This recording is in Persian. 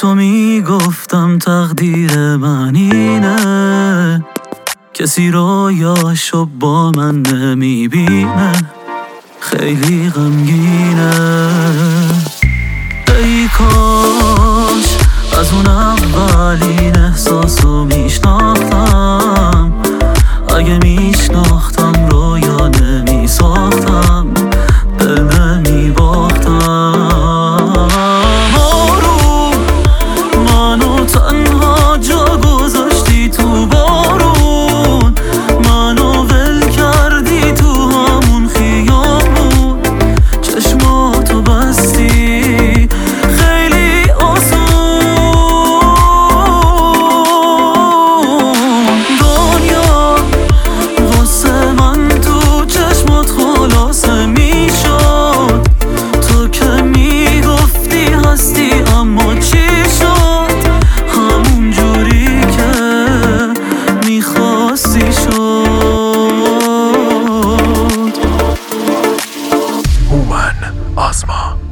تو میگفتم تقدیر من اینه، کسی رویاشو با من نمیبینه، خیلی غمگینه. ای کاش از اون اولین احساسو میشناختم، اگه میشناختم رویا نمیساختم، دل نمیباختم. آروم منو تنها جا گذاشتی تو بارون، منو ول کردی تو همون خیابون، چشماتو بستی خیلی آسون. دنیا واسه من تو چشمات خلاصه میشد، تو که میگفتی هستی اما چی شد؟ همون جوری که میخواستی شد. هومن آسما